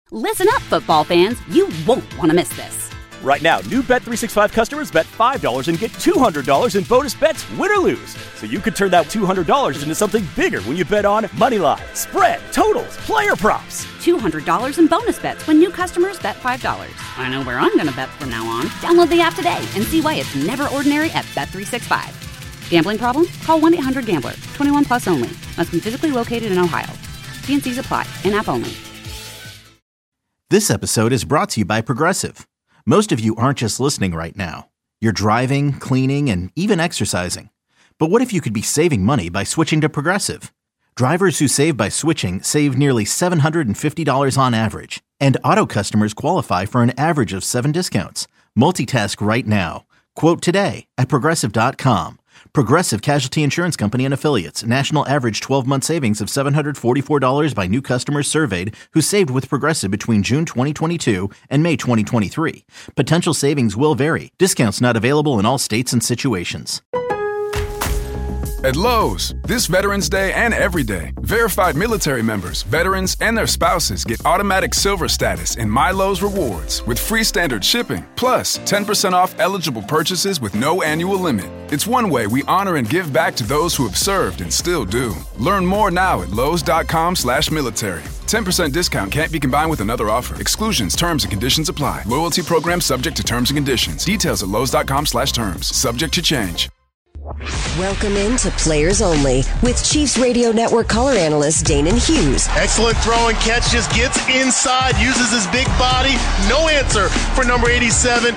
Listen up, football fans. You won't want to miss this. Right now, new Bet365 customers bet $5 and get $200 in bonus bets, win or lose. So you could turn that $200 into something bigger when you bet on moneyline, spread, totals, player props. $200 in bonus bets when new customers bet $5. I know where I'm going to bet from now on. Download the app today and see why it's never ordinary at Bet365. Gambling problem? Call 1-800-GAMBLER. 21 plus only. Must be physically located in Ohio. T&Cs apply. In-app only. This episode is brought to you by Progressive. Most of you aren't just listening right now. You're driving, cleaning, and even exercising. But what if you could be saving money by switching to Progressive? Drivers who save by switching save nearly $750 on average. And auto customers qualify for an average of 7 discounts. Multitask right now. Quote today at Progressive.com. Progressive Casualty Insurance Company and Affiliates. National average 12-month savings of $744 by new customers surveyed who saved with Progressive between June 2022 and May 2023. Potential savings will vary. Discounts not available in all states and situations. At Lowe's, this Veterans Day and every day, verified military members, veterans, and their spouses get automatic silver status in My Lowe's Rewards with free standard shipping, plus 10% off eligible purchases with no annual limit. It's one way we honor and give back to those who have served and still do. Learn more now at Lowes.com/military. 10% discount can't be combined with another offer. Exclusions, terms, and conditions apply. Loyalty program subject to terms and conditions. Details at Lowes.com/terms. Subject to change. Welcome into Players Only with Chiefs Radio Network color analyst Danon Hughes. Excellent throw and catch, just gets inside, uses his big body. No answer for number 87.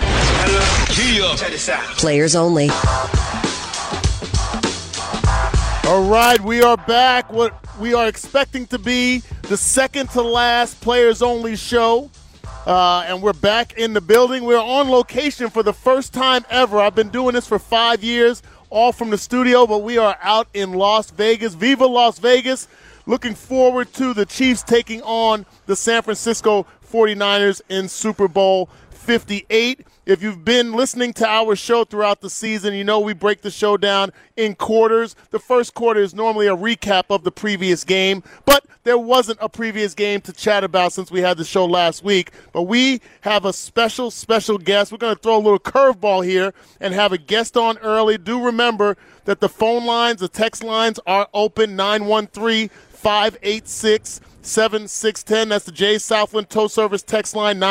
Players Only. All right, we are back. What we are expecting to be the second to last Players Only show. And we're back in the building. We're on location for the first time ever. I've been doing this for 5 years, all from the studio, but we are out in Las Vegas. Viva Las Vegas. Looking forward to the Chiefs taking on the San Francisco 49ers in Super Bowl 58. If you've been listening to our show throughout the season, you know we break the show down in quarters. The first quarter is normally a recap of the previous game, but there wasn't a previous game to chat about since we had the show last week. But we have a special guest. We're going to throw a little curveball here and have a guest on early. Do remember that the phone lines, the text lines are open, 913-586-7610. That's the Jay Southland Tow Service text line,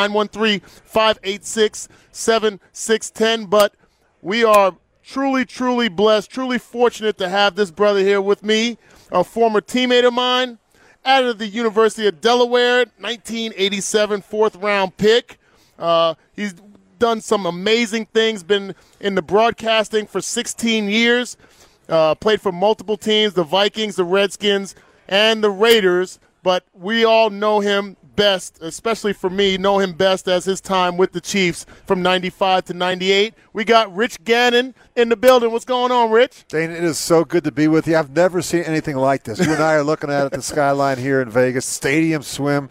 913-586-7610. But we are truly blessed, truly fortunate to have this brother here with me, a former teammate of mine, out of the University of Delaware, 1987 fourth-round pick. He's done some amazing things, been in the broadcasting for 16 years, played for multiple teams, the Vikings, the Redskins, and the Raiders. But we all know him best, especially for me, know him best as his time with the Chiefs from 95 to 98. We got Rich Gannon in the building. What's going on, Rich? Dane, it is so good to be with you. I've never seen anything like this. You and I are looking at the skyline here in Vegas, stadium swim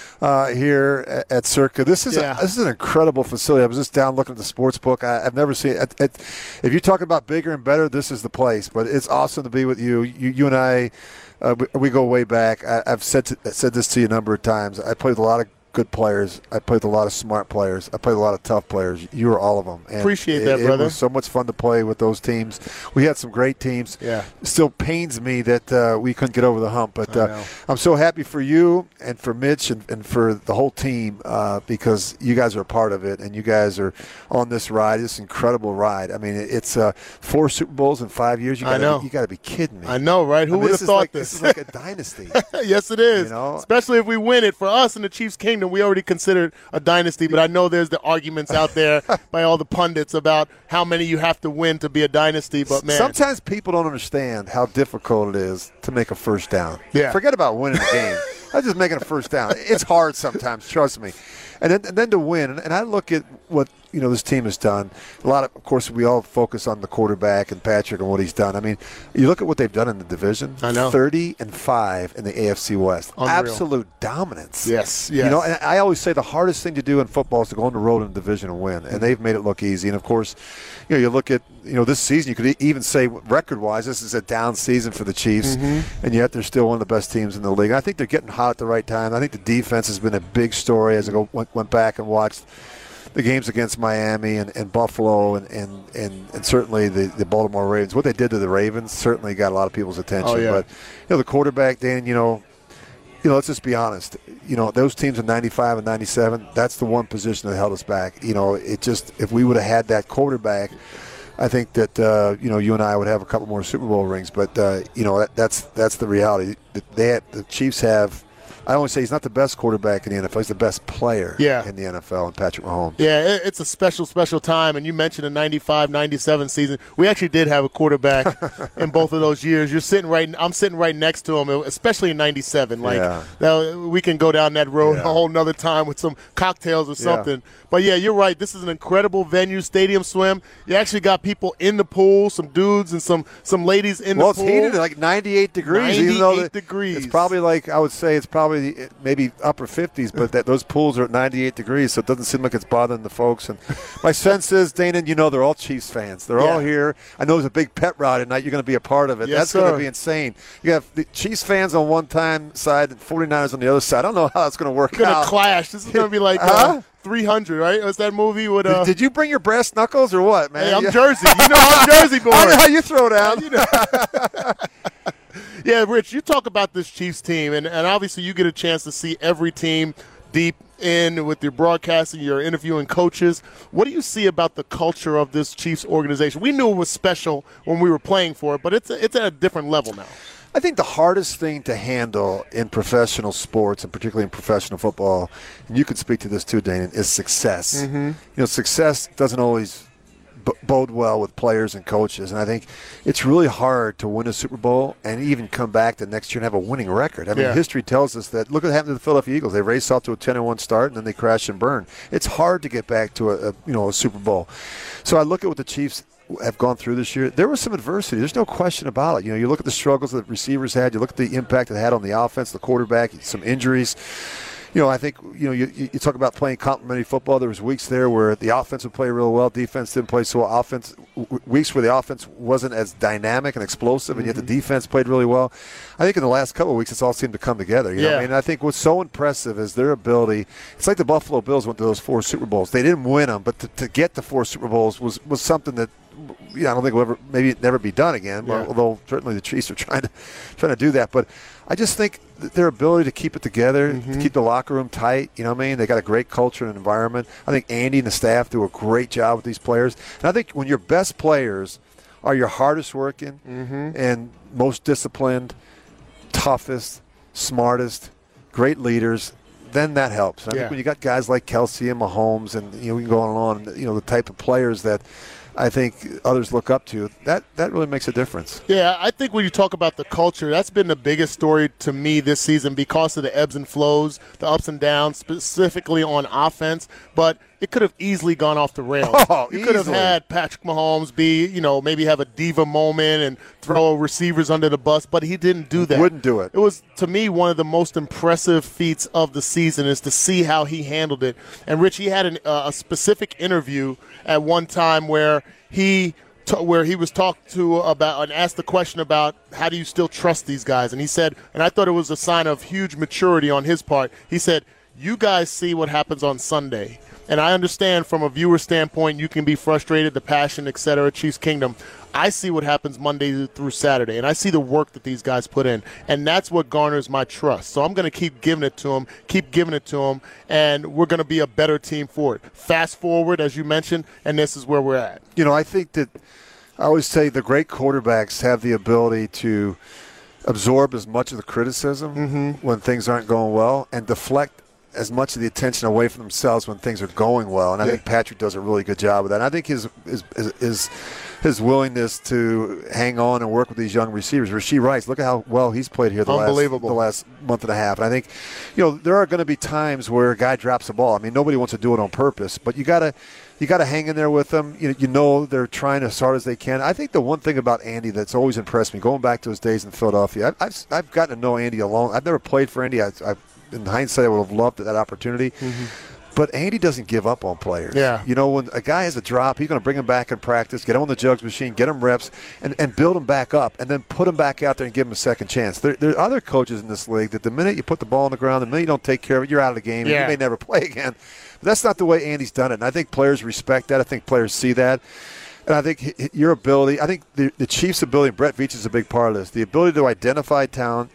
here at Circa. This is an incredible facility. I was just down looking at the sports book. I've never seen it. If you're talking about bigger and better, this is the place. But it's awesome to be with you. You and I, we go way back. I've said this to you a number of times. I played with a lot of good players. I played with a lot of smart players. I played with a lot of tough players. You were all of them. And appreciate that, brother. It was so much fun to play with those teams. We had some great teams. Yeah. It still pains me that we couldn't get over the hump. But I'm so happy for you and for Mitch and for the whole team because you guys are a part of it and you guys are on this ride, this incredible ride. I mean, it's 4 Super Bowls in 5 years. You got to be kidding me. I know, right? Who would have thought this? This is like a dynasty. Yes, it is. You know? Especially if we win it. For us in the Chiefs' kingdom, we already consider it a dynasty, but I know there's the arguments out there by all the pundits about how many you have to win to be a dynasty. But man, sometimes people don't understand how difficult it is to make a first down. Yeah. Forget about winning a game. I'm just making a first down. It's hard sometimes, trust me. And then to win, and I look at what this team has done. Of course, we all focus on the quarterback and Patrick and what he's done. I mean, you look at what they've done in the division. I know. 30-5 in the AFC West. Unreal. Absolute dominance. Yes. And I always say the hardest thing to do in football is to go on the road in the division and win, and they've made it look easy. And of course, you look at this season. You could even say record-wise, this is a down season for the Chiefs, and yet they're still one of the best teams in the league. And I think they're getting hot. hot at the right time. I think the defense has been a big story as I went back and watched the games against Miami and Buffalo and certainly the Baltimore Ravens. What they did to the Ravens certainly got a lot of people's attention. Oh, yeah. But the quarterback, Dan, let's just be honest. Those teams in 95 and 97, that's the one position that held us back. If we would have had that quarterback, I think that you and I would have a couple more Super Bowl rings. But that's the reality. The Chiefs have. I always say he's not the best quarterback in the NFL. He's the best player in the NFL, and Patrick Mahomes. Yeah, it's a special, special time. And you mentioned the 95-97 season. We actually did have a quarterback in both of those years. I'm sitting right next to him, especially in 97. Now we can go down that road a whole nother time with some cocktails or something. Yeah. But, yeah, you're right. This is an incredible venue, Stadium Swim. You actually got people in the pool, some dudes and some ladies in the pool. Well, it's heated at like 98 degrees. 98 degrees. It's probably maybe upper 50s, but those pools are at 98 degrees, so it doesn't seem like it's bothering the folks. And my sense is, Dana, they're all Chiefs fans. They're all here. I know there's a big pet ride tonight. You're going to be a part of it. Yes, That's going to be insane. You have the Chiefs fans on one side and 49ers on the other side. I don't know how that's going to work out. It's going to clash. This is going to be like 300, right? Was that movie with Did you bring your brass knuckles or what, man? Hey, I'm Jersey. I'm Jersey boy. I know how you throw down. Yeah, Rich, you talk about this Chiefs team, and obviously you get a chance to see every team deep in with your broadcasting, your interviewing coaches. What do you see about the culture of this Chiefs organization? We knew it was special when we were playing for it, but it's at a different level now. I think the hardest thing to handle in professional sports, and particularly in professional football, and you can speak to this too, Dana, is success. Mm-hmm. Success doesn't always bode well with players and coaches, and I think it's really hard to win a Super Bowl and even come back the next year and have a winning record. I mean, history tells us that. Look what happened to the Philadelphia Eagles. They raced off to a 10-1 start, and then they crashed and burned. It's hard to get back to a Super Bowl. So I look at what the Chiefs have gone through this year. There was some adversity. There's no question about it. You look at the struggles that receivers had. You look at the impact it had on the offense, the quarterback, some injuries. I think, you talk about playing complementary football. There was weeks there where the offense would play real well, defense didn't play so well. Weeks where the offense wasn't as dynamic and explosive, and yet the defense played really well. I think in the last couple of weeks, it's all seemed to come together. You know what I mean? I think what's so impressive is their ability. It's like the Buffalo Bills went to those 4 Super Bowls. They didn't win them, but to get the 4 Super Bowls was something that, I don't think will never be done again. Yeah. Although certainly the Chiefs are trying to do that. But I just think their ability to keep it together, to keep the locker room tight. You know what I mean? They got a great culture and environment. I think Andy and the staff do a great job with these players. And I think when your best players are your hardest working and most disciplined, toughest, smartest, great leaders, then that helps. And I think when you got guys like Kelsey and Mahomes, and we can go on, the type of players that I think others look up to, that really makes a difference. Yeah, I think when you talk about the culture, that's been the biggest story to me this season because of the ebbs and flows, the ups and downs, specifically on offense. But it could have easily gone off the rails. You could have had Patrick Mahomes be, maybe have a diva moment and throw receivers under the bus, but he didn't do that. Wouldn't do it. It was, to me, one of the most impressive feats of the season is to see how he handled it. And, Rich, he had a specific interview at one time where he was talked to about and asked the question about how do you still trust these guys. And he said, and I thought it was a sign of huge maturity on his part, he said, you guys see what happens on Sunday. And I understand from a viewer standpoint, you can be frustrated, the passion, et cetera, Chiefs Kingdom. I see what happens Monday through Saturday, and I see the work that these guys put in, and that's what garners my trust. So I'm going to keep giving it to them, and we're going to be a better team for it. Fast forward, as you mentioned, and this is where we're at. I think that I always say the great quarterbacks have the ability to absorb as much of the criticism when things aren't going well and deflect as much of the attention away from themselves when things are going well. And I think Patrick does a really good job of that. And I think his willingness to hang on and work with these young receivers. Rasheed Rice, look at how well he's played here the last month and a half. And I think, there are going to be times where a guy drops the ball. I mean, nobody wants to do it on purpose, but you got to hang in there with them. They're trying as hard as they can. I think the one thing about Andy that's always impressed me, going back to his days in Philadelphia, I've gotten to know Andy alone. I've never played for Andy. In hindsight, I would have loved that opportunity. But Andy doesn't give up on players. Yeah. You know, when a guy has a drop, he's going to bring him back in practice, get him on the jugs machine, get him reps, and build him back up, and then put him back out there and give him a second chance. There are other coaches in this league that the minute you put the ball on the ground, the minute you don't take care of it, you're out of the game, and you may never play again. But that's not the way Andy's done it, and I think players respect that. I think players see that. And I think your ability, I think the Chiefs' ability, and Brett Veach is a big part of this, the ability to identify talent,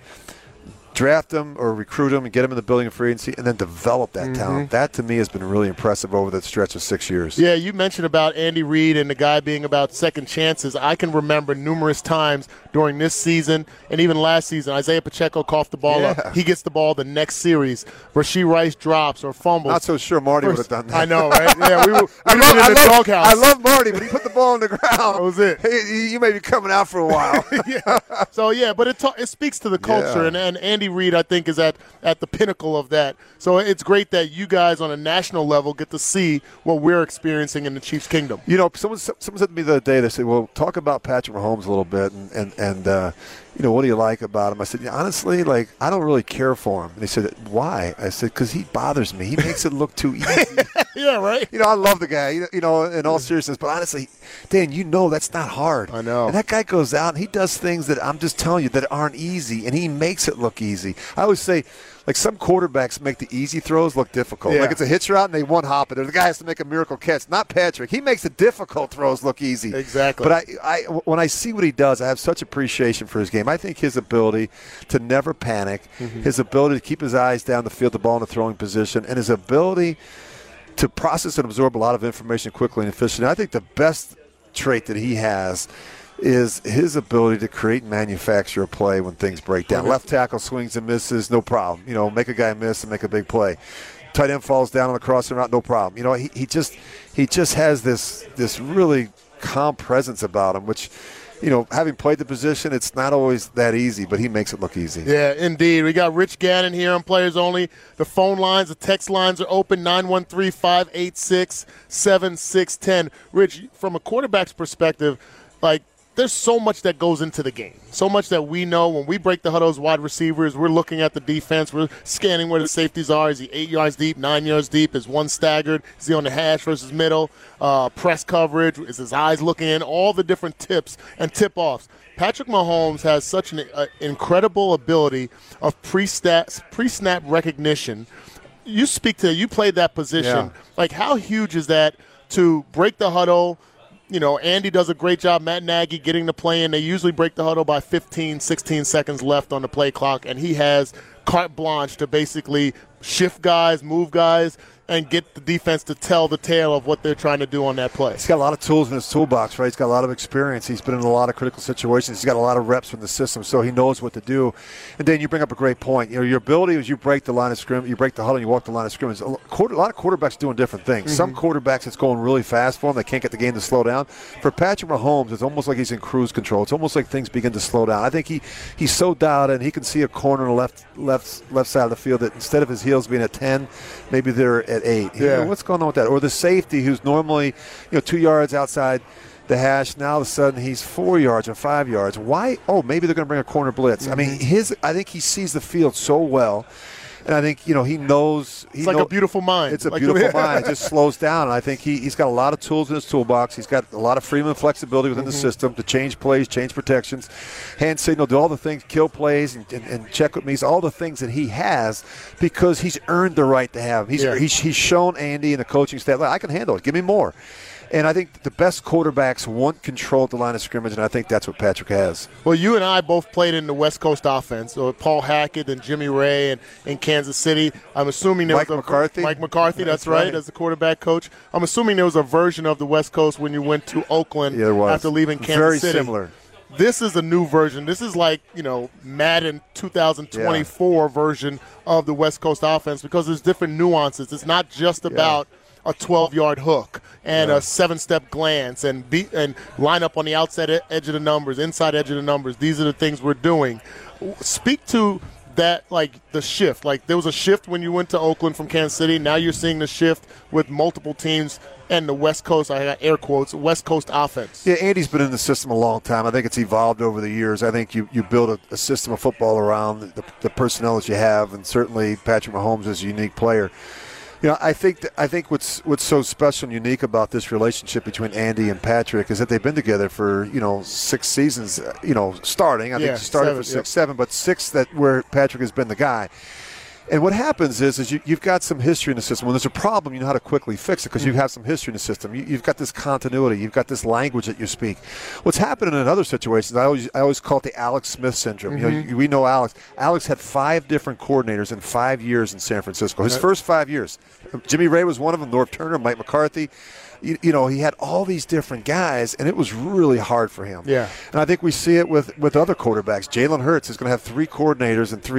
draft them or recruit them and get them in the building of free agency, and then develop that talent. That, to me, has been really impressive over that stretch of 6 years. Yeah, you mentioned about Andy Reid and the guy being about second chances. I can remember numerous times during this season and even last season, Isaiah Pacheco coughed the ball up. He gets the ball the next series. Rashee Rice drops or fumbles. Not so sure Marty would have done that. I know, right? Yeah, we were in the doghouse. I love Marty, but he put the ball on the ground. That was it. Hey, you may be coming out for a while. So, but it speaks to the culture, and Andy Reid, I think, is at the pinnacle of that. So it's great that you guys on a national level get to see what we're experiencing in the Chiefs' kingdom. You know, someone said to me the other day, they said, well, talk about Patrick Mahomes a little bit, and you know, what do you like about him? I said, honestly, like, I don't really care for him. And they said, why? I said, because he bothers me. He makes it look too easy. Yeah, right. You know, I love the guy, you know, in all seriousness. But honestly, Dan, you know that's not hard. I know. And that guy goes out and he does things that I'm just telling you that aren't easy, and he makes it look easy. I always say, like, some quarterbacks make the easy throws look difficult. Yeah. Like, it's a hitch route and they one-hop it, or the guy has to make a miracle catch. Not Patrick. He makes the difficult throws look easy. Exactly. But I when I see what he does, I have such appreciation for his game. I think his ability to never panic, his ability to keep his eyes down the field, the ball in the throwing position, and his ability to process and absorb a lot of information quickly and efficiently. I think the best trait that he has is his ability to create and manufacture a play when things break down. Left tackle swings and misses, no problem. You know, make a guy miss and make a big play. Tight end falls down on the crossing route, no problem. You know, he just has this really calm presence about him, which, you know, having played the position, it's not always that easy, but he makes it look easy. Yeah, indeed. We got Rich Gannon here on Players Only. The phone lines, the text lines are open, 913-586-7610. Rich, from a quarterback's perspective, like, there's so much that goes into the game, so much that we know. When we break the huddle as wide receivers, we're looking at the defense. We're scanning where the safeties are. Is he 8 yards deep, 9 yards deep? Is one staggered? Is he on the hash versus middle? Press coverage? Is his eyes looking in? All the different tips and tip-offs. Patrick Mahomes has such an incredible ability of pre-snap recognition. You played that position. Yeah. Like, how huge is that to break the huddle? You know, Andy does a great job, Matt Nagy, getting the play in. They usually break the huddle by 15, 16 seconds left on the play clock, and he has carte blanche to basically shift guys, move guys, and get the defense to tell the tale of what they're trying to do on that play. He's got a lot of tools in his toolbox, right? He's got a lot of experience. He's been in a lot of critical situations. He's got a lot of reps from the system, so he knows what to do. And then you bring up a great point. You know, your ability is you break the line of scrimmage, you break the huddle, and you walk the line of scrimmage. A lot of quarterbacks doing different things. Some quarterbacks, it's going really fast for them. They can't get the game to slow down. For Patrick Mahomes, it's almost like he's in cruise control. It's almost like things begin to slow down. I think he's so dialed in. He can see a corner on the left side of the field that instead of his heels being at 10, maybe they're at 8. Yeah. You know, what's going on with that? Or the safety who's normally 2 yards outside the hash, now all of a sudden he's 4 yards or 5 yards. Why? Oh, maybe they're going to bring a corner blitz. I mean, I think he sees the field so well. And I think, he knows. It's like a beautiful mind. It's a beautiful mind. It just slows down. And I think he's got a lot of tools in his toolbox. He's got a lot of freedom and flexibility within the system to change plays, change protections, hand signal, do all the things, kill plays, and check with me. All the things that he has because he's earned the right to have them. He's shown Andy and the coaching staff, I can handle it. Give me more. And I think the best quarterbacks want control at the line of scrimmage, and I think that's what Patrick has. Well, you and I both played in the West Coast offense. So Paul Hackett and Jimmy Ray and in Kansas City. I'm assuming there was McCarthy. Mike McCarthy, that's right, as the quarterback coach. I'm assuming there was a version of the West Coast when you went to Oakland after leaving Kansas City. Very similar. This is a new version. This is like, Madden 2024 version of the West Coast offense because there's different nuances. It's not just about a 12-yard hook and a 7-step glance and line up on the outside edge of the numbers, inside edge of the numbers. These are the things we're doing. Speak to that, like the shift. Like there was a shift when you went to Oakland from Kansas City. Now you're seeing the shift with multiple teams and the West Coast, I got air quotes, West Coast offense. Yeah, Andy's been in the system a long time. I think it's evolved over the years. I think you build a system of football around the personnel that you have, and certainly Patrick Mahomes is a unique player. I think what's so special and unique about this relationship between Andy and Patrick is that they've been together for 6 seasons. Starting. I think he started for 6, 7, but 6 where Patrick has been the guy. And what happens is you've got some history in the system. When there's a problem, you know how to quickly fix it because you have some history in the system. You've got this continuity. You've got this language that you speak. What's happening in other situations, I always call it the Alex Smith syndrome. We know Alex. Alex had 5 different coordinators in 5 years in San Francisco. His first 5 years. Jimmy Ray was one of them, Norv Turner, Mike McCarthy. He had all these different guys, and it was really hard for him. Yeah. And I think we see it with other quarterbacks. Jalen Hurts is going to have 3 coordinators in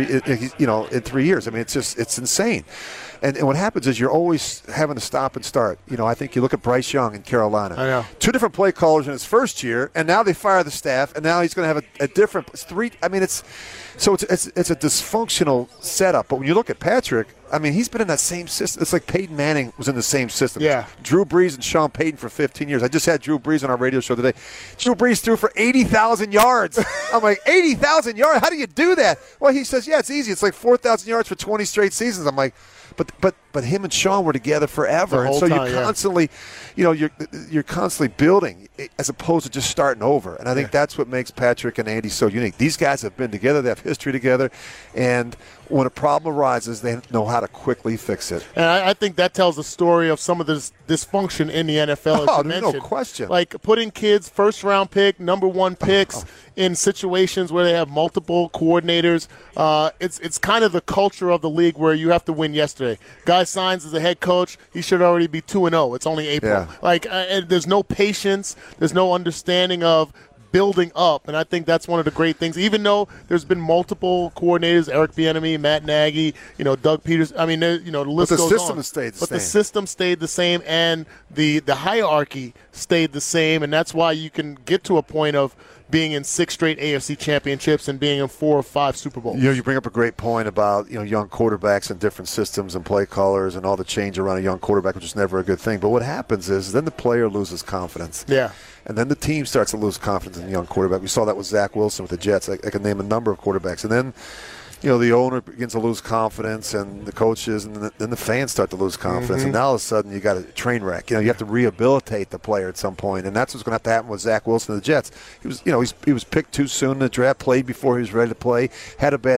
3 years. I mean, it's insane. And what happens is you're always having to stop and start. I think you look at Bryce Young in Carolina. I know. 2 different play callers in his first year, and now they fire the staff, and now he's going to have a different 3. I mean, it's a dysfunctional setup. But when you look at Patrick, I mean, he's been in that same system. It's like Peyton Manning was in the same system. Yeah. Drew Brees and Sean Payton for 15 years. I just had Drew Brees on our radio show today. Drew Brees threw for 80,000 yards. I'm like, 80,000 yards? How do you do that? Well, he says, yeah, it's easy. It's like 4,000 yards for 20 straight seasons. I'm like, but him and Sean were together forever, and so you're constantly, you're constantly building as opposed to just starting over. And I think that's what makes Patrick and Andy so unique. These guys have been together, they have history together, and when a problem arises, they know how to quickly fix it. And I think that tells the story of some of this dysfunction in the NFL. Oh, there's no question. Like putting kids, first-round pick, number 1 picks in situations where they have multiple coordinators. It's kind of the culture of the league where you have to win yesterday. Guy signs as a head coach, he should already be 2-0. It's only April. Yeah. And there's no patience. There's no understanding of building up, and I think that's one of the great things. Even though there's been multiple coordinators, Eric Bieniemy, Matt Nagy, Doug Peters. I mean, the list goes on. But the system stayed the same. But the system stayed the same, and the hierarchy stayed the same, and that's why you can get to a point of being in 6 straight AFC championships and being in 4 or 5 Super Bowls. You bring up a great point about young quarterbacks and different systems and play callers and all the change around a young quarterback, which is never a good thing. But what happens is then the player loses confidence. Yeah. And then the team starts to lose confidence in the young quarterback. We saw that with Zach Wilson with the Jets. I can name a number of quarterbacks. And then the owner begins to lose confidence, and the coaches, and then the fans start to lose confidence. And now all of a sudden you got a train wreck. You have to rehabilitate the player at some point, and that's what's going to have to happen with Zach Wilson and the Jets. He was picked too soon in the draft, played before he was ready to play, had a bad.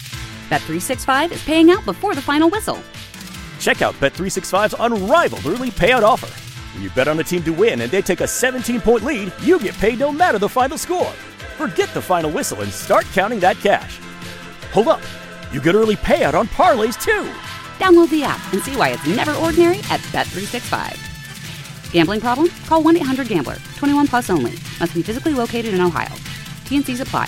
Bet365 is paying out before the final whistle. Check out Bet365's unrivaled early payout offer. When you bet on a team to win and they take a 17-point lead, you get paid no matter the final score. Forget the final whistle and start counting that cash. Hold up. You get early payout on parlays, too. Download the app and see why it's never ordinary at Bet365. Gambling problem? Call 1-800-GAMBLER. 21 plus only. Must be physically located in Ohio. T&Cs apply.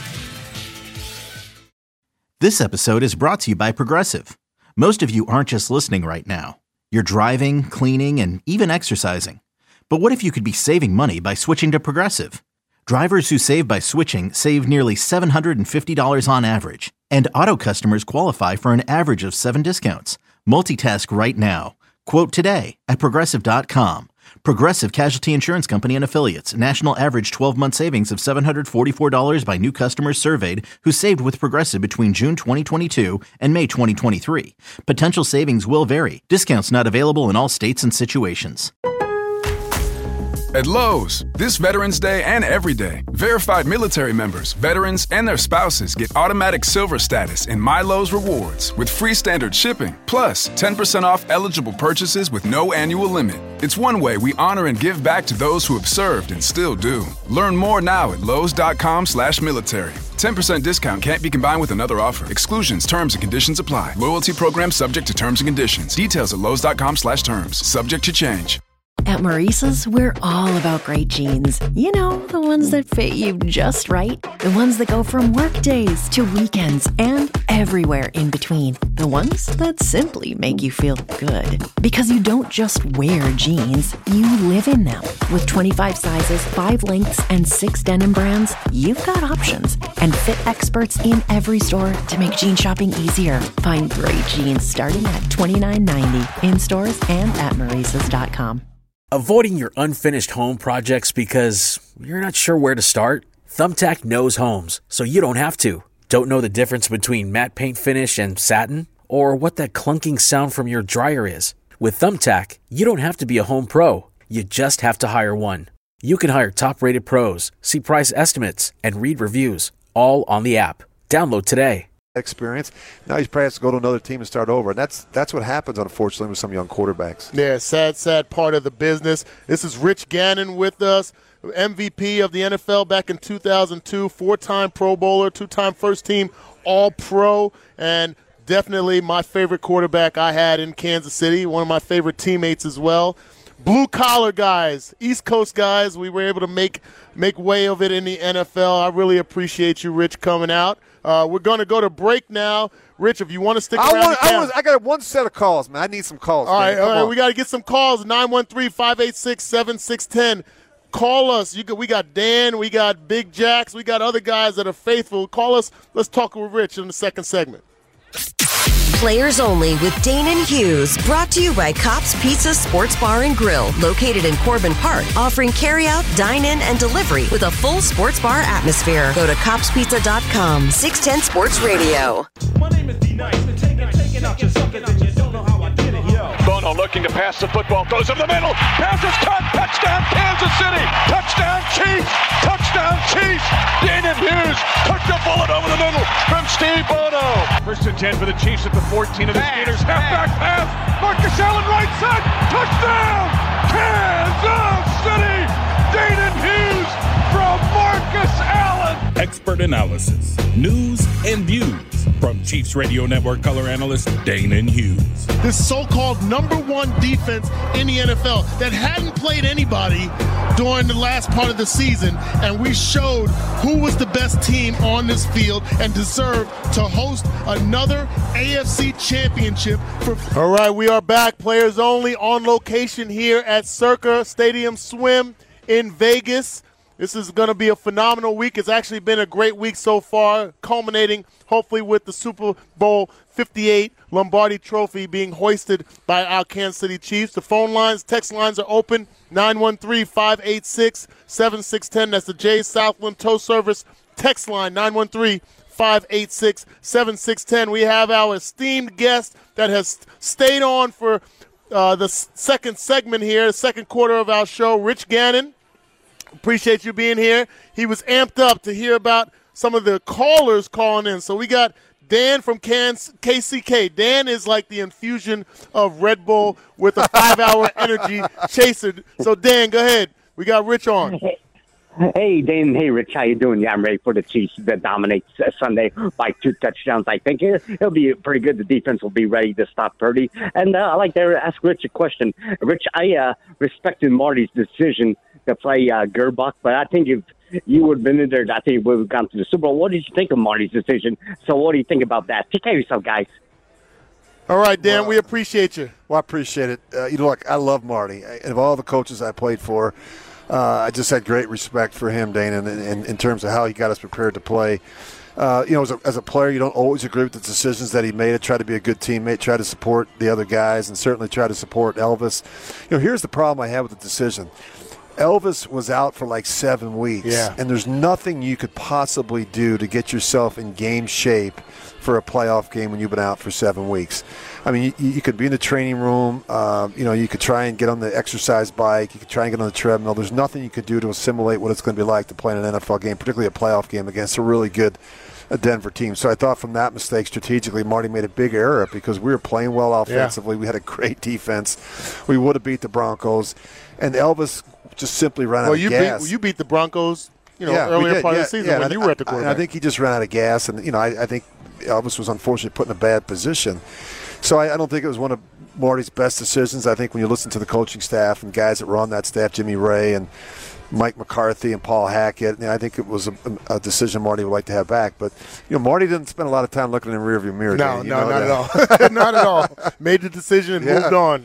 This episode is brought to you by Progressive. Most of you aren't just listening right now. You're driving, cleaning, and even exercising. But what if you could be saving money by switching to Progressive? Drivers who save by switching save nearly $750 on average. And auto customers qualify for an average of 7 discounts. Multitask right now. Quote today at Progressive.com. Progressive Casualty Insurance Company and Affiliates. National average 12-month savings of $744 by new customers surveyed who saved with Progressive between June 2022 and May 2023. Potential savings will vary. Discounts not available in all states and situations. At Lowe's, this Veterans Day and every day, verified military members, veterans, and their spouses get automatic silver status in MyLowe's Rewards with free standard shipping, plus 10% off eligible purchases with no annual limit. It's one way we honor and give back to those who have served and still do. Learn more now at Lowe's.com/military. 10% discount can't be combined with another offer. Exclusions, terms, and conditions apply. Loyalty program subject to terms and conditions. Details at Lowe's.com/terms. Subject to change. At Maurice's, we're all about great jeans. You know, the ones that fit you just right. The ones that go from work days to weekends and everywhere in between. The ones that simply make you feel good. Because you don't just wear jeans, you live in them. With 25 sizes, 5 lengths, and 6 denim brands, you've got options. And fit experts in every store to make jean shopping easier. Find great jeans starting at $29.90 in stores and at Maurice's.com. Avoiding your unfinished home projects because you're not sure where to start? Thumbtack knows homes, so you don't have to. Don't know the difference between matte paint finish and satin? or what that clunking sound from your dryer is. With Thumbtack, you don't have to be a home pro. You just have to hire one. You can hire top-rated pros, see price estimates, and read reviews, all on the app. Download today. Experience. Now he's probably has to go to another team and start over. And that's what happens, unfortunately, with some young quarterbacks. Yeah, sad part of the business. This is Rich Gannon with us, MVP of the NFL back in 2002, 4-time Pro Bowler, 2-time first-team All-Pro, and definitely my favorite quarterback I had in Kansas City, one of my favorite teammates as well. Blue-collar guys, East Coast guys, we were able to make way of it in the NFL. I really appreciate you, Rich, coming out. We're going to go to break now. Rich, if you want to stick around. I got one set of calls, man. I need some calls. All right. We got to get some calls. 913-586-7610. Call us. We got Dan. We got Big Jacks. We got other guys that are faithful. Call us. Let's talk with Rich in the second segment. Players Only with Dane and Hughes, brought to you by Cops Pizza Sports Bar and Grill, located in Corbin Park, offering carryout, dine-in, and delivery with a full sports bar atmosphere. Go to copspizza.com. 610 Sports Radio. My name is D-Nice. Taking out your suckers and you don't know how I did it, yo. Bono looking to pass the football, goes over the middle, pass is caught, touchdown Kansas City, touchdown Chiefs, Dana Hughes took the bullet over the middle from Steve Bono. First and 10 for the Chiefs at the 14 of the Steelers, halfback pass, Marcus Allen right side, touchdown Kansas City, Dana Hughes from Marcus Allen. Expert analysis, news, and views from Chiefs Radio Network color analyst Dana Hughes. This so-called number one defense in the NFL that hadn't played anybody during the last part of the season, and we showed who was the best team on this field and deserved to host another AFC championship. All right, we are back. Players Only on location here at Circa Stadium Swim in Vegas. This is going to be a phenomenal week. It's actually been a great week so far, culminating hopefully with the Super Bowl 58 Lombardi Trophy being hoisted by our Kansas City Chiefs. The phone lines, text lines are open, 913-586-7610. That's the Jay Southland Tow Service text line, 913-586-7610. We have our esteemed guest that has stayed on for the second segment here, the second quarter of our show, Rich Gannon. Appreciate you being here. He was amped up to hear about some of the callers calling in. So we got Dan from KCK. Dan is like the infusion of Red Bull with a 5-hour energy chaser. So, Dan, go ahead. We got Rich on. Hey, Dan. Hey, Rich. How you doing? Yeah, I'm ready for the Chiefs to dominate Sunday by 2 touchdowns. I think it'll be pretty good. The defense will be ready to stop Purdy. And I like to ask Rich a question. Rich, I respected Marty's decision to play Gerbach, but I think if you would have been in there, I think we would have gone to the Super Bowl. What did you think of Marty's decision? So what do you think about that? Take care of yourself, guys. All right, Dan, we appreciate you. Well, I appreciate it. I love Marty. And of all the coaches I played for, I just had great respect for him, Dana, in terms of how he got us prepared to play. As a player, you don't always agree with the decisions that he made. I try to be a good teammate, try to support the other guys, and certainly try to support Elvis. Here's the problem I had with the decision. Elvis was out for like 7 weeks, and there's nothing you could possibly do to get yourself in game shape for a playoff game when you've been out for 7 weeks. I mean, you could be in the training room. You could try and get on the exercise bike. You could try and get on the treadmill. There's nothing you could do to assimilate what it's going to be like to play in an NFL game, particularly a playoff game against a really good Denver team. So I thought from that mistake, strategically, Marty made a big error because we were playing well offensively. We had a great defense. We would have beat the Broncos. And Elvis just simply ran out of gas. You beat the Broncos, earlier part of the season when you were at the quarterback. I think he just ran out of gas, and I think Elvis was unfortunately put in a bad position. So I don't think it was one of Marty's best decisions. I think when you listen to the coaching staff and guys that were on that staff, Jimmy Ray and Mike McCarthy and Paul Hackett, I think it was a decision Marty would like to have back. But Marty didn't spend a lot of time looking in the rearview mirror. No, not at all. Not at all. Made the decision and moved on.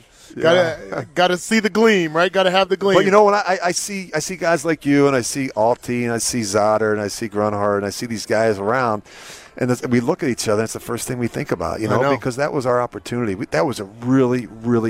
Got to see the gleam, right? Got to have the gleam. But when I see guys like you, and I see Alty, and I see Zotter, and I see Grunhard, and I see these guys around, and we look at each other, and it's the first thing we think about, because that was our opportunity. That was a really, really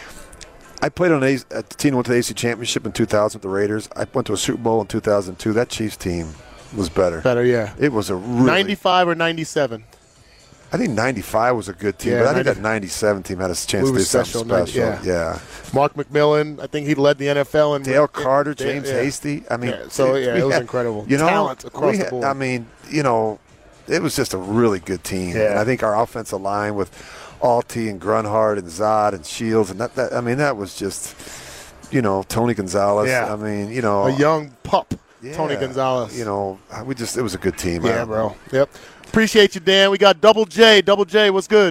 I played on a team that went to the AFC Championship in 2000 with the Raiders. I went to a Super Bowl in 2002. That Chiefs team was better. Better, yeah. It was a really 95 or 97. I think 95 was a good team, but I think that 97 team had a chance to do something special. Yeah. Mark McMillan, I think he led the NFL. And Dale Carter, James Hasty. I mean, it was incredible. Talent across the board. I mean, it was just a really good team. Yeah. And I think our offensive line with Alty and Grunhard and Zod and Shields, and that was just, Tony Gonzalez. Yeah. I mean, a young pup, Tony Gonzalez. It was a good team. Yeah, bro. Yep. Appreciate you, Dan. We got Double J. Double J, what's good?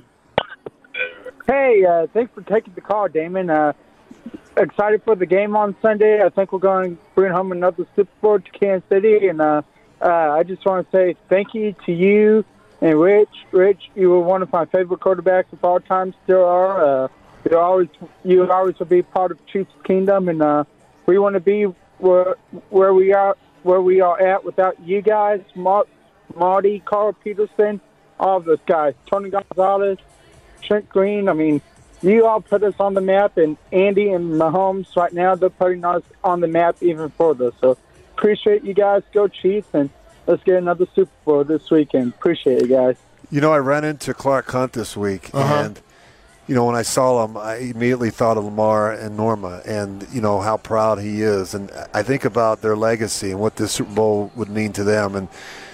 Hey, thanks for taking the call, Damon. Excited for the game on Sunday. I think we're going to bring home another Super Bowl to Kansas City, and I just want to say thank you to you and Rich. Rich, you were one of my favorite quarterbacks of all time. Still are. You always will be part of Chiefs Kingdom, and we want to be where we are at without you guys. Marty, Carl Peterson, all of those guys. Tony Gonzalez, Trent Green. I mean, you all put us on the map, and Andy and Mahomes right now, they're putting us on the map even further. So appreciate you guys. Go Chiefs, and let's get another Super Bowl this weekend. Appreciate you guys. I ran into Clark Hunt this week, and when I saw him, I immediately thought of Lamar and Norma and, how proud he is. And I think about their legacy and what this Super Bowl would mean to them. And,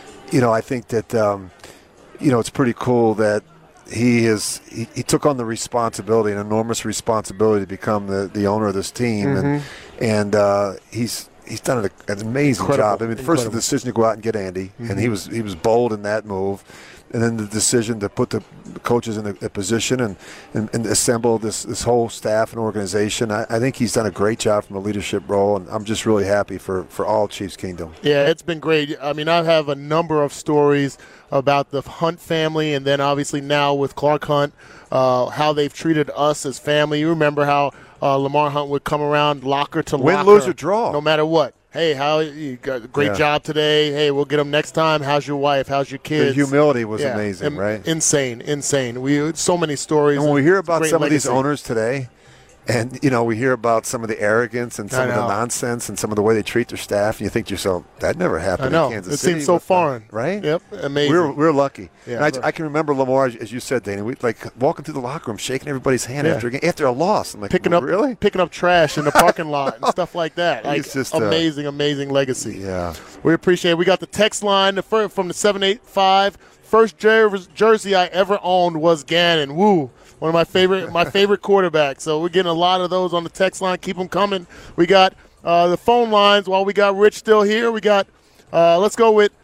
I think that, it's pretty cool that he took on the responsibility, an enormous responsibility to become the owner of this team. And he's done an amazing job. I mean, first the decision to go out and get Andy, and he was bold in that move. And then the decision to put the coaches in a position and assemble this whole staff and organization. I think he's done a great job from a leadership role, and I'm just really happy for all Chiefs Kingdom. Yeah, it's been great. I mean, I have a number of stories about the Hunt family, and then obviously now with Clark Hunt, how they've treated us as family. You remember how Lamar Hunt would come around locker to locker. Win, lose, or draw. No matter what. Hey, how you got a great job today. Hey, we'll get them next time. How's your wife? How's your kids? The humility was amazing, right? Insane. We had so many stories. And when we hear about some of these owners today, and, we hear about some of the arrogance and some of the nonsense and some of the way they treat their staff, and you think to yourself, that never happened in Kansas City. It seems so foreign. Right? Yep, amazing. We're lucky. Yeah, and I can remember Lamar, as you said, Danny, we walking through the locker room, shaking everybody's hand after a loss. I'm like, picking up trash in the parking lot and stuff like that. Like, it's just amazing legacy. Yeah. We appreciate it. We got the text line from the 785. First jersey I ever owned was Gannon. Woo. One of my favorite quarterbacks. So we're getting a lot of those on the text line. Keep them coming. We got the phone lines. While we got Rich still here, we got let's go with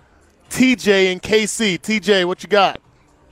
TJ and KC. TJ, what you got?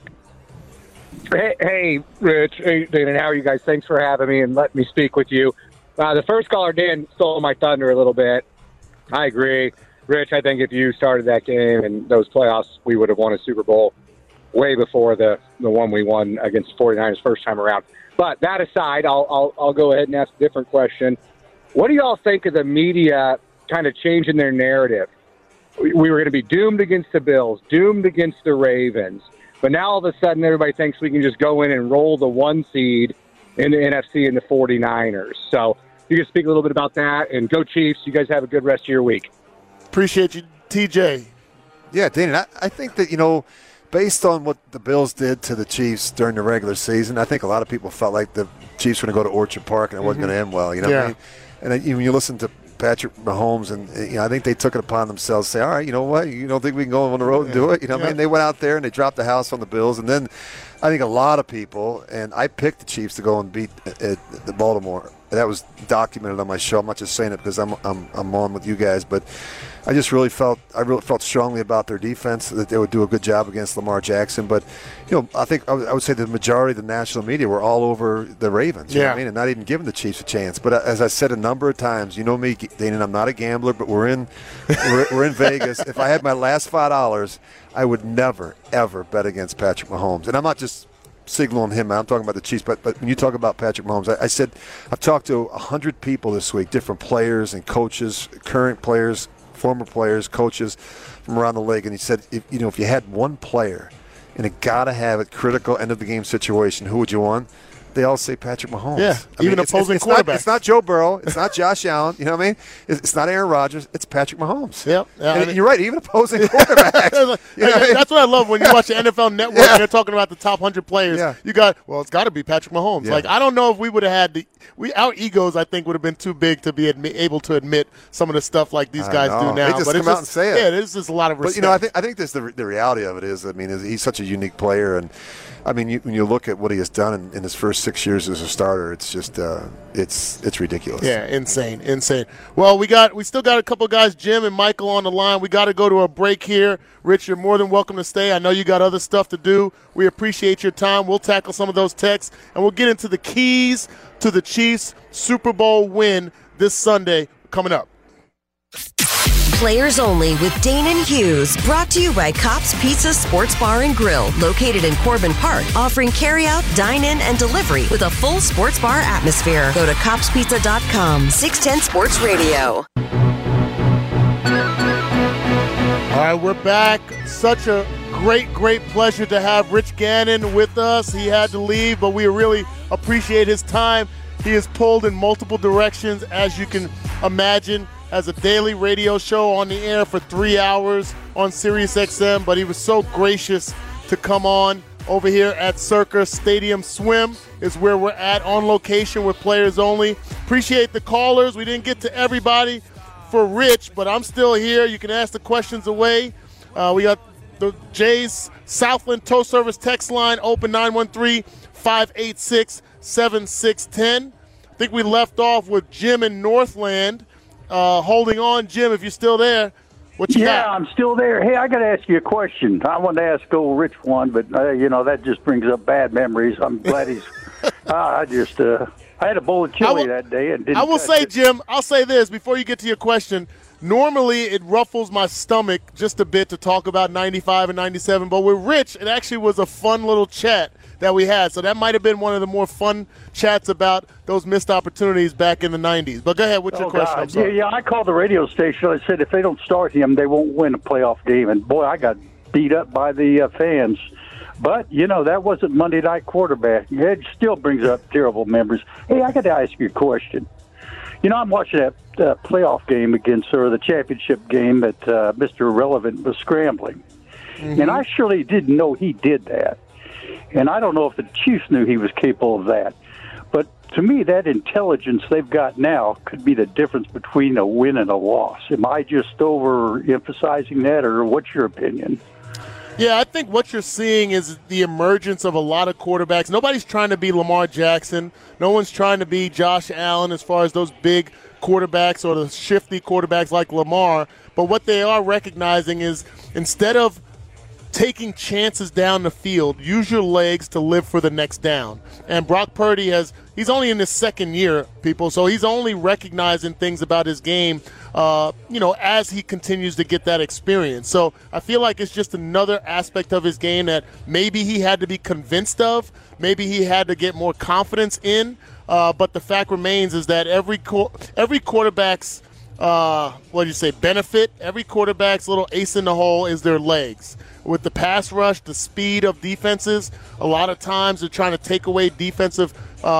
Hey, Rich. Hey, Dan, how are you guys? Thanks for having me and letting me speak with you. The first caller, Dan, stole my thunder a little bit. I agree. Rich, I think if you started that game and those playoffs, we would have won a Super Bowl way before the one we won against the 49ers first time around. But that aside, I'll go ahead and ask a different question. What do y'all think of the media kind of changing their narrative? We were going to be doomed against the Bills, doomed against the Ravens, but now all of a sudden everybody thinks we can just go in and roll the 1 seed in the NFC and the 49ers. So you can speak a little bit about that, and go Chiefs. You guys have a good rest of your week. Appreciate you, TJ. Yeah, Danny, I think that, based on what the Bills did to the Chiefs during the regular season, I think a lot of people felt like the Chiefs were going to go to Orchard Park and it wasn't going to end well. What I mean? And when you listen to Patrick Mahomes, and I think they took it upon themselves to say, all right, you know what, you don't think we can go on the road and do it? I mean, they went out there and they dropped the house on the Bills, and then I think a lot of people, and I picked the Chiefs to go and beat the Baltimore. That was documented on my show. I'm not just saying it because I'm on with you guys, but I really felt strongly about their defense, that they would do a good job against Lamar Jackson. But I think I would say the majority of the national media were all over the Ravens. You know what I mean, and not even giving the Chiefs a chance. But as I said a number of times, you know me, Dana, I'm not a gambler, but we're in Vegas. If I had my last $5, I would never ever bet against Patrick Mahomes. And I'm not just signaling him. I'm talking about the Chiefs, but when you talk about Patrick Mahomes, I said I've talked to 100 people this week, different players and coaches, current players, former players, coaches from around the league, and he said, if you had one player in a gotta-have-it critical end-of-the-game situation, who would you want? they all say Patrick Mahomes. Yeah, even opposing quarterbacks. It's not Joe Burrow. It's not Josh Allen. You know what I mean? It's not Aaron Rodgers. It's Patrick Mahomes. Yep. And you're right. Even opposing quarterbacks. That's what I love when you watch the NFL Network and they're talking about the top 100 players. Yeah. It's got to be Patrick Mahomes. Yeah. Like, I don't know if we would have had our egos, I think, would have been too big to be able to admit some of the stuff like these guys do now. They just come out and say it. Yeah, there's just a lot of respect. But, I think the reality of it is, he's such a unique player. And, when you look at what he has done in his first 6 years as a starter, it's just it's ridiculous. Yeah, insane. Well, we still got a couple of guys, Jim and Michael, on the line. We got to go to a break here. Rich, you're more than welcome to stay. I know you got other stuff to do. We appreciate your time. We'll tackle some of those texts, and we'll get into the keys to the Chiefs' Super Bowl win this Sunday coming up. Players Only with Dane and Hughes, brought to you by Cops Pizza Sports Bar and Grill, located in Corbin Park, offering carryout, dine-in, and delivery with a full sports bar atmosphere. Go to copspizza.com. 610 Sports Radio. All right, we're back. Such a great pleasure to have Rich Gannon with us. He had to leave, but we really appreciate his time. He is pulled in multiple directions, as you can imagine, as a daily radio show on the air for 3 hours on SiriusXM, but he was so gracious to come on over here at Circa Stadium Swim is where we're at, on location with Players Only. Appreciate the callers. We didn't get to everybody for Rich, but I'm still here. You can ask the questions away. We got the Jay's Southland Tow Service text line open, 913-586-7610. I think we left off with Jim in Northland. Holding on, Jim, if you're still there. What you got? Yeah, I'm still there. Hey, I got to ask you a question. I wanted to ask old Rich one, but, that just brings up bad memories. I'm glad he's I had a bowl of chili that day. And didn't I will say, it. Jim, I'll say this before you get to your question. Normally, it ruffles my stomach just a bit to talk about 95 and 97, but with Rich, it actually was a fun little chat that we had. So that might have been one of the more fun chats about those missed opportunities back in the 90s. But go ahead, what's your question? I'm sorry. Yeah, I called the radio station. I said if they don't start him, they won't win a playoff game. And, boy, I got beat up by the fans. But, that wasn't Monday Night Quarterback. It still brings up terrible memories. Hey, I got to ask you a question. I'm watching that playoff game the championship game that Mr. Irrelevant was scrambling. Mm-hmm. And I surely didn't know he did that. And I don't know if the Chiefs knew he was capable of that. But to me, that intelligence they've got now could be the difference between a win and a loss. Am I just overemphasizing that, or what's your opinion? Yeah, I think what you're seeing is the emergence of a lot of quarterbacks. Nobody's trying to be Lamar Jackson. No one's trying to be Josh Allen as far as those big quarterbacks or the shifty quarterbacks like Lamar. But what they are recognizing is instead of taking chances down the field, use your legs to live for the next down. And Brock Purdy he's only in his second year, people, so he's only recognizing things about his game, as he continues to get that experience. So I feel like it's just another aspect of his game that maybe he had to be convinced of, maybe he had to get more confidence in, but the fact remains is that every quarterback's benefit, every quarterback's little ace in the hole is their legs. With the pass rush, the speed of defenses, a lot of times they're trying to take away defensive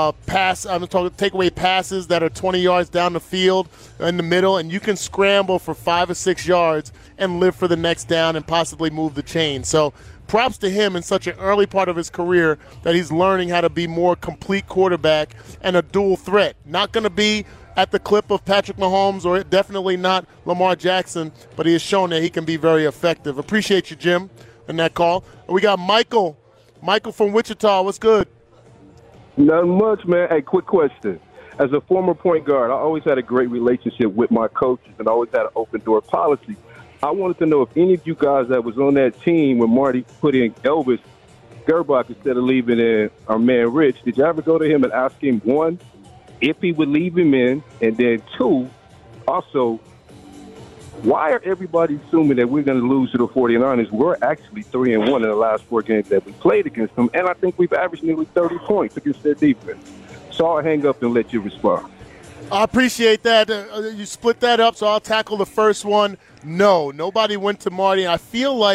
take away passes that are 20 yards down the field in the middle, and you can scramble for 5 or 6 yards and live for the next down and possibly move the chain. So props to him in such an early part of his career that he's learning how to be more complete quarterback and a dual threat. Not going to be at the clip of Patrick Mahomes or definitely not Lamar Jackson, but he has shown that he can be very effective. Appreciate you, Jim, in that call. We got Michael. Michael from Wichita. What's good? Nothing much, man. Hey, quick question. As a former point guard, I always had a great relationship with my coaches and always had an open door policy. I wanted to know if any of you guys that was on that team when Marty put in Elvis Gerbach instead of leaving in our man Rich, did you ever go to him and ask him, one, if he would leave him in, and then two, also, why are everybody assuming that we're going to lose to the 49ers? We're actually 3-1 in the last 4 games that we played against them, and I think we've averaged nearly 30 points against their defense. So I'll hang up and let you respond. I appreciate that. You split that up, so I'll tackle the first one. No, nobody went to Marty. I feel like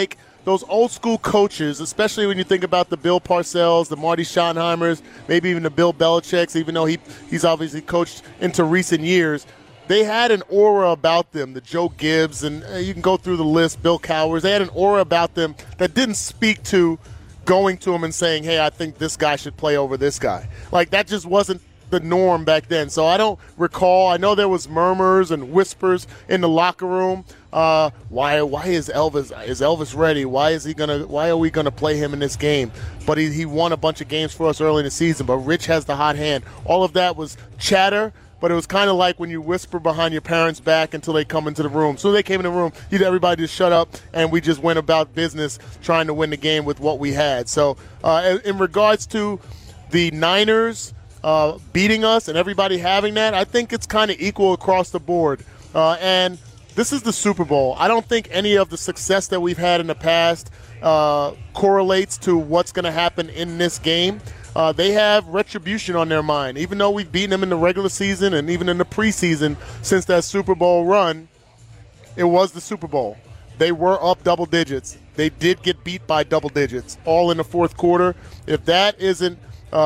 those old school coaches, especially when you think about the Bill Parcells, the Marty Schottenheimers, maybe even the Bill Belichicks, even though he's obviously coached into recent years, they had an aura about them, the Joe Gibbs, and you can go through the list, Bill Cowers. They had an aura about them that didn't speak to going to him and saying, hey, I think this guy should play over this guy. Like, that just wasn't the norm back then. So I don't recall. I know there was murmurs and whispers in the locker room. Why is Elvis ready? Why are we gonna play him in this game? But he won a bunch of games for us early in the season. But Rich has the hot hand. All of that was chatter. But it was kind of like when you whisper behind your parents' back until they come into the room. So they came in the room, everybody just shut up, and we just went about business trying to win the game with what we had. So in regards to the Niners beating us and everybody having that, I think it's kind of equal across the board. And this is the Super Bowl. I don't think any of the success that we've had in the past correlates to what's going to happen in this game. They have retribution on their mind. Even though we've beaten them in the regular season and even in the preseason since that Super Bowl run, it was the Super Bowl. They were up double digits. They did get beat by double digits, all in the fourth quarter. If that isn't,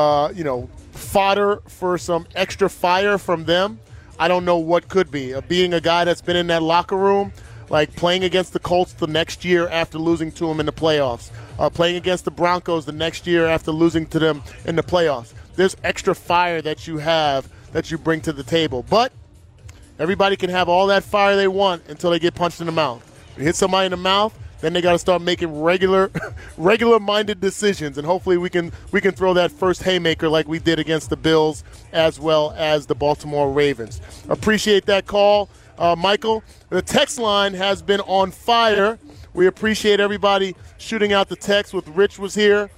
fodder for some extra fire from them, I don't know what could be. Being a guy that's been in that locker room, like playing against the Colts the next year after losing to them in the playoffs, playing against the Broncos the next year after losing to them in the playoffs. There's extra fire that you have that you bring to the table. But everybody can have all that fire they want until they get punched in the mouth. You hit somebody in the mouth, then they got to start making regular-minded decisions, and hopefully we can throw that first haymaker like we did against the Bills as well as the Baltimore Ravens. Appreciate that call, Michael. The text line has been on fire. We appreciate everybody shooting out the text with Rich was here.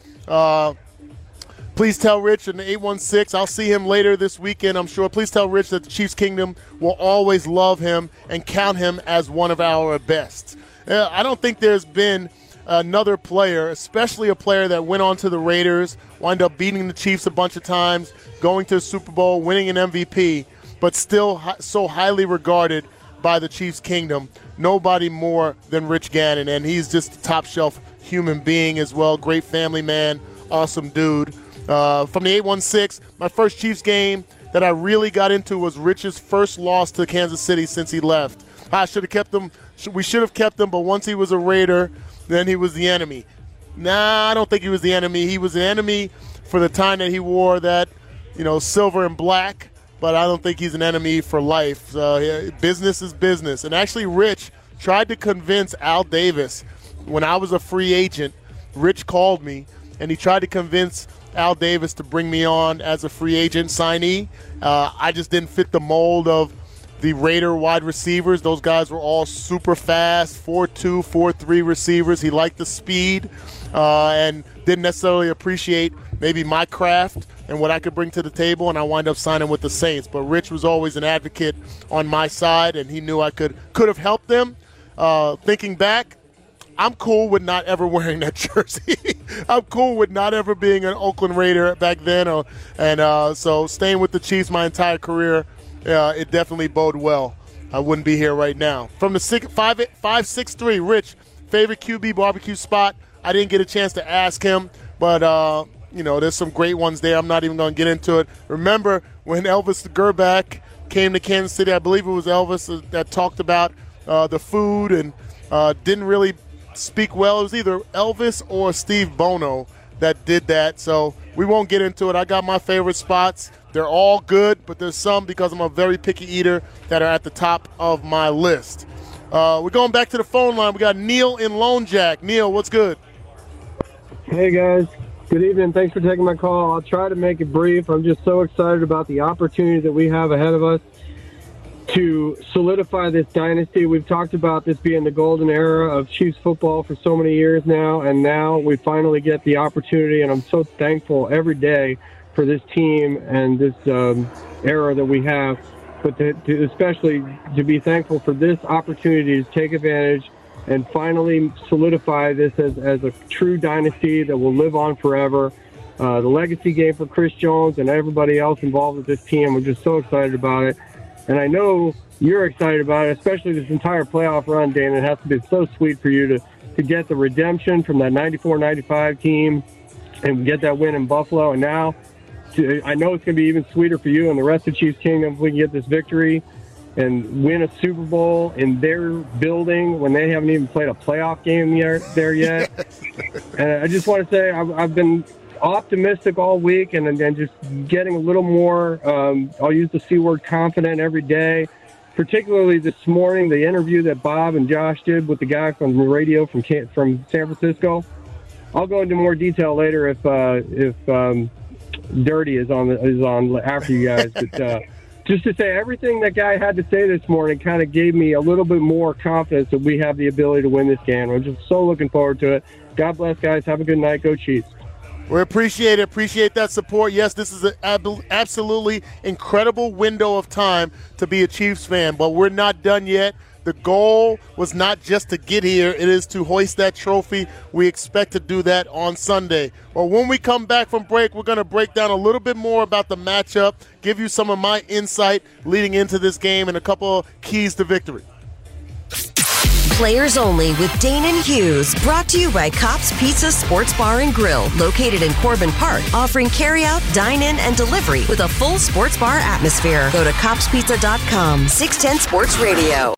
Please tell Rich in the 816, I'll see him later this weekend, I'm sure. Please tell Rich that the Chiefs Kingdom will always love him and count him as one of our best. I don't think there's been another player, especially a player that went on to the Raiders, wound up beating the Chiefs a bunch of times, going to the Super Bowl, winning an MVP, but still so highly regarded by the Chiefs Kingdom. Nobody more than Rich Gannon, and he's just a top-shelf human being as well. Great family man, awesome dude. From the 816, my first Chiefs game that I really got into was Rich's first loss to Kansas City since he left. I should have kept him. We should have kept him, but once he was a Raider, then he was the enemy. Nah, I don't think he was the enemy. He was the enemy for the time that he wore that, silver and black, but I don't think he's an enemy for life. Business is business. And actually, Rich tried to convince Al Davis when I was a free agent. Rich called me, and he tried to convince Al Davis to bring me on as a free agent signee. I just didn't fit the mold of the Raider wide receivers. Those guys were all super fast, 4.2, 4.3 receivers. He liked the speed and didn't necessarily appreciate maybe my craft and what I could bring to the table, and I wound up signing with the Saints. But Rich was always an advocate on my side, and he knew I could have helped them. Thinking back, I'm cool with not ever wearing that jersey. I'm cool with not ever being an Oakland Raider back then. So staying with the Chiefs my entire career, it definitely bode well. I wouldn't be here right now. From the 563, Rich, favorite QB barbecue spot? I didn't get a chance to ask him, but there's some great ones there. I'm not even going to get into it. Remember when Elvis Grbac came to Kansas City? I believe it was Elvis that talked about the food and didn't really speak well. It was either Elvis or Steve Bono that did that, so we won't get into it. I got my favorite spots. They're all good, but there's some, because I'm a very picky eater, that are at the top of my list. We're going back to the phone line. We got Neil in Lone Jack. Neil, what's good? Hey, guys. Good evening. Thanks for taking my call. I'll try to make it brief. I'm just so excited about the opportunity that we have ahead of us to solidify this dynasty. We've talked about this being the golden era of Chiefs football for so many years now, and now we finally get the opportunity, and I'm so thankful every day for this team and this era that we have, but especially to be thankful for this opportunity to take advantage and finally solidify this as a true dynasty that will live on forever. The legacy game for Chris Jones and everybody else involved with this team, we're just so excited about it. And I know you're excited about it, especially this entire playoff run, Dan. It has to be so sweet for you to to get the redemption from that 94-95 team and get that win in Buffalo. And now I know it's going to be even sweeter for you and the rest of Chiefs Kingdom if we can get this victory and win a Super Bowl in their building when they haven't even played a playoff game there yet. And I just want to say I've been optimistic all week and just getting a little more, I'll use the C word, confident every day. Particularly this morning, the interview that Bob and Josh did with the guy from the radio from San Francisco. I'll go into more detail later if Dirty is on after you guys. But just to say, everything that guy had to say this morning kind of gave me a little bit more confidence that we have the ability to win this game. I'm just so looking forward to it. God bless, guys. Have a good night. Go Chiefs. We appreciate it. Appreciate that support. Yes, this is an absolutely incredible window of time to be a Chiefs fan, but we're not done yet. The goal was not just to get here. It is to hoist that trophy. We expect to do that on Sunday. Well, when we come back from break, we're going to break down a little bit more about the matchup, give you some of my insight leading into this game, and a couple of keys to victory. Players Only with Dane and Hughes, brought to you by Cops Pizza Sports Bar and Grill, located in Corbin Park, offering carryout, dine-in, and delivery with a full sports bar atmosphere. Go to copspizza.com. 610 Sports Radio.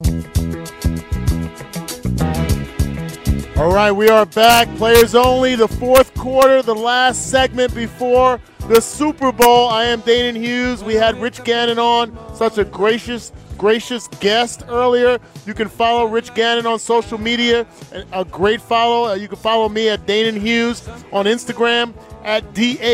All right, we are back. Players Only, the fourth quarter, the last segment before the Super Bowl. I am Dane and Hughes. We had Rich Gannon on, such a gracious guest earlier. You can follow Rich Gannon on social media, a great follow. You can follow me at Dane and Hughes on Instagram, at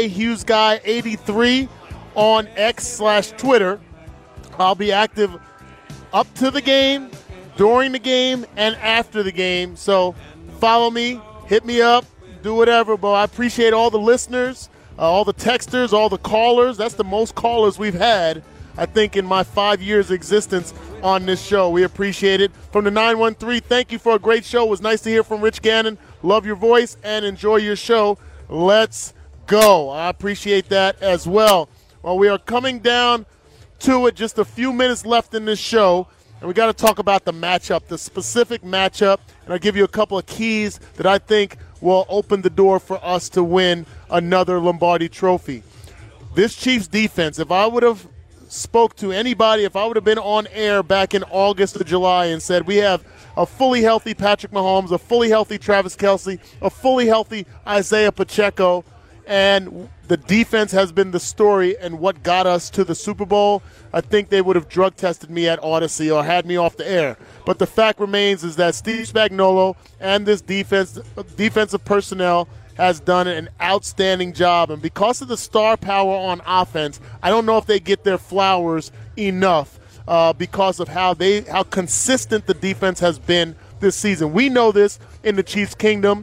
DAHughesGuy83 on X/Twitter. I'll be active up to the game, during the game, and after the game. So follow me, hit me up, do whatever. But I appreciate all the listeners, all the texters, all the callers. That's the most callers we've had, I think, in my 5 years existence on this show. We appreciate it. From the 913, thank you for a great show. It was nice to hear from Rich Gannon. Love your voice and enjoy your show. Let's go. I appreciate that as well. Well, we are coming down to it. Just a few minutes left in this show, and we got to talk about the matchup, the specific matchup, and I'll give you a couple of keys that I think will open the door for us to win another Lombardi Trophy. This Chiefs defense, if I would have spoke to anybody, if I would have been on air back in August or July and said we have a fully healthy Patrick Mahomes, a fully healthy Travis Kelce, a fully healthy Isaiah Pacheco, and the defense has been the story and what got us to the Super Bowl, I think they would have drug tested me at Odyssey or had me off the air. But the fact remains is that Steve Spagnuolo and this defensive personnel has done an outstanding job. And because of the star power on offense, I don't know if they get their flowers enough because of how consistent the defense has been this season. We know this in the Chiefs Kingdom,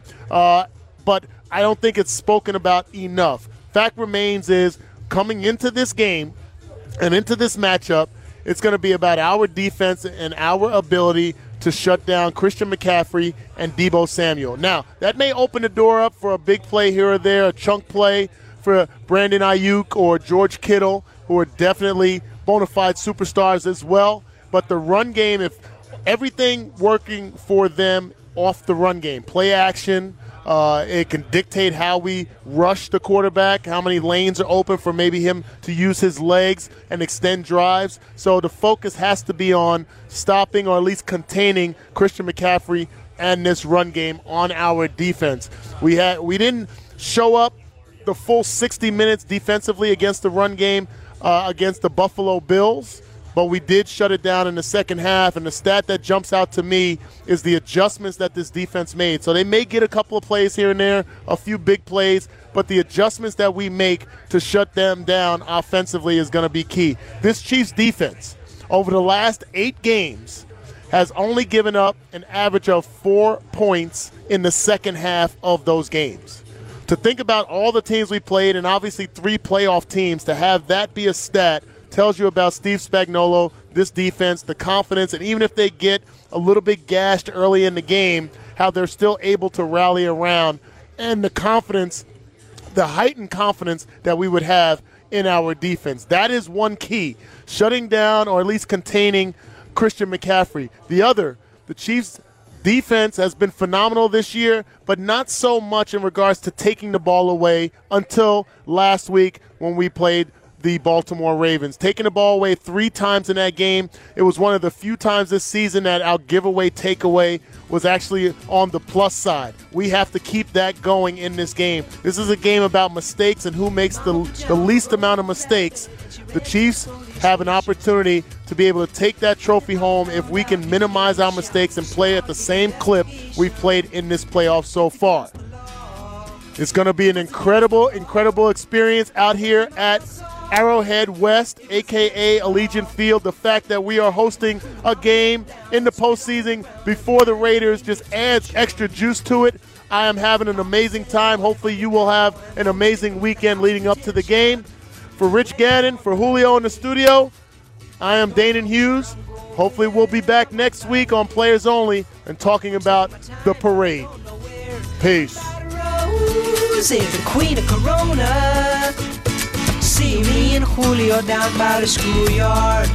but I don't think it's spoken about enough. Fact remains is, coming into this game and into this matchup, it's going to be about our defense and our ability to shut down Christian McCaffrey and Deebo Samuel. Now, that may open the door up for a big play here or there, a chunk play for Brandon Ayuk or George Kittle, who are definitely bona fide superstars as well. But the run game, if everything working for them off the run game, play action, it can dictate how we rush the quarterback, how many lanes are open for maybe him to use his legs and extend drives. So the focus has to be on stopping or at least containing Christian McCaffrey and this run game on our defense. We didn't show up the full 60 minutes defensively against the run game against the Buffalo Bills, but we did shut it down in the second half, and the stat that jumps out to me is the adjustments that this defense made. So they may get a couple of plays here and there, a few big plays, but the adjustments that we make to shut them down offensively is going to be key. This Chiefs defense, over the last 8 games, has only given up an average of 4 points in the second half of those games. To think about all the teams we played, and obviously 3 playoff teams, to have that be a stat tells you about Steve Spagnuolo, this defense, the confidence, and even if they get a little bit gashed early in the game, how they're still able to rally around, and the confidence, the heightened confidence that we would have in our defense. That is one key, shutting down or at least containing Christian McCaffrey. The other, the Chiefs defense has been phenomenal this year, but not so much in regards to taking the ball away until last week when we played the Baltimore Ravens. Taking the ball away 3 times in that game. It was one of the few times this season that our giveaway takeaway was actually on the plus side. We have to keep that going in this game. This is a game about mistakes and who makes the least amount of mistakes. The Chiefs have an opportunity to be able to take that trophy home if we can minimize our mistakes and play at the same clip we've played in this playoff so far. It's going to be an incredible, incredible experience out here at Arrowhead West, a.k.a. Allegiant Field. The fact that we are hosting a game in the postseason before the Raiders just adds extra juice to it. I am having an amazing time. Hopefully you will have an amazing weekend leading up to the game. For Rich Gannon, for Julio in the studio, I am Danon Hughes. Hopefully we'll be back next week on Players Only and talking about the parade. Peace. Rose is the queen of Corona. See me and Julio down by the schoolyard.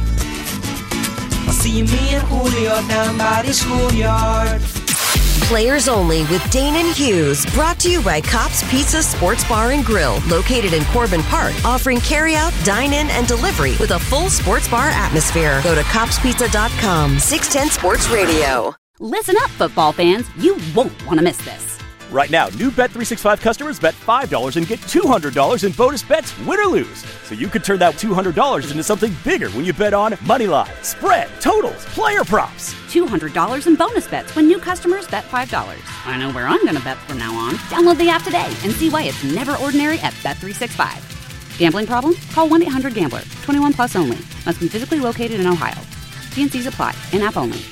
See me and Julio down by the schoolyard. Players Only with Danon Hughes, brought to you by Cops Pizza Sports Bar and Grill, located in Corbin Park, offering carryout, dine-in, and delivery with a full sports bar atmosphere. Go to copspizza.com. 610 Sports Radio. Listen up, football fans. You won't want to miss this. Right now, new Bet365 customers bet $5 and get $200 in bonus bets, win or lose. So you could turn that $200 into something bigger when you bet on money line, spread, totals, player props. $200 in bonus bets when new customers bet $5. I know where I'm going to bet from now on. Download the app today and see why it's never ordinary at Bet365. Gambling problem? Call 1-800-GAMBLER. 21 plus only. Must be physically located in Ohio. T&Cs apply. In-app only.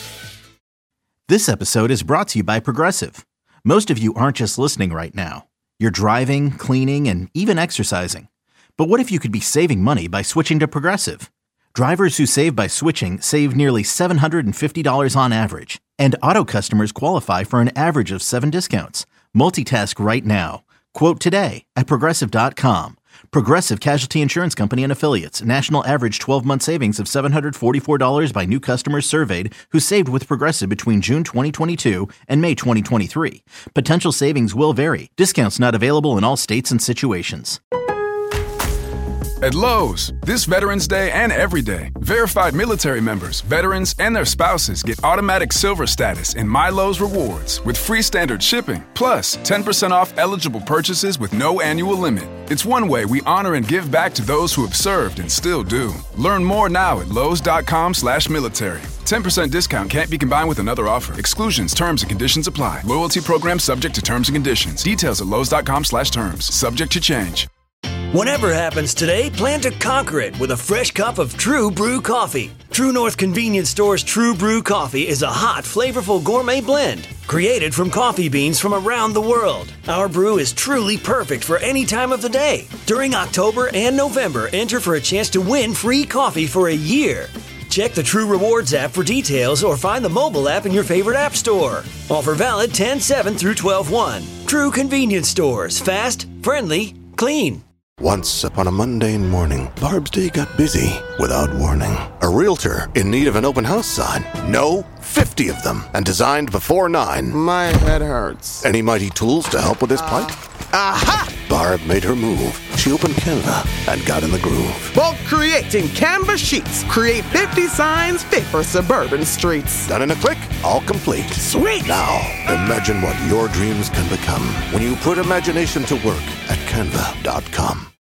This episode is brought to you by Progressive. Most of you aren't just listening right now. You're driving, cleaning, and even exercising. But what if you could be saving money by switching to Progressive? Drivers who save by switching save nearly $750 on average. And auto customers qualify for an average of 7 discounts. Multitask right now. Quote today at Progressive.com. Progressive Casualty Insurance Company and Affiliates. National average 12-month savings of $744 by new customers surveyed who saved with Progressive between June 2022 and May 2023. Potential savings will vary. Discounts not available in all states and situations. At Lowe's, this Veterans Day and every day, verified military members, veterans, and their spouses get automatic silver status in My Lowe's Rewards with free standard shipping, plus 10% off eligible purchases with no annual limit. It's one way we honor and give back to those who have served and still do. Learn more now at Lowe's.com/military. 10% discount can't be combined with another offer. Exclusions, terms, and conditions apply. Loyalty program subject to terms and conditions. Details at Lowe's.com/terms. Subject to change. Whatever happens today, plan to conquer it with a fresh cup of True Brew coffee. True North Convenience Store's True Brew coffee is a hot, flavorful gourmet blend created from coffee beans from around the world. Our brew is truly perfect for any time of the day. During October and November, enter for a chance to win free coffee for a year. Check the True Rewards app for details or find the mobile app in your favorite app store. Offer valid 10/7 through 12/1. True Convenience Stores. Fast, friendly, clean. Once upon a mundane morning, Barb's day got busy without warning. A realtor in need of an open house sign. No, 50 of them, and designed before 9. My head hurts. Any mighty tools to help with his plight? Aha! Barb made her move. She opened Canva and got in the groove. Bulk creating Canva sheets. Create 50 signs fit for suburban streets. Done in a click, all complete. Sweet! Now, imagine what your dreams can become when you put imagination to work at Canva.com.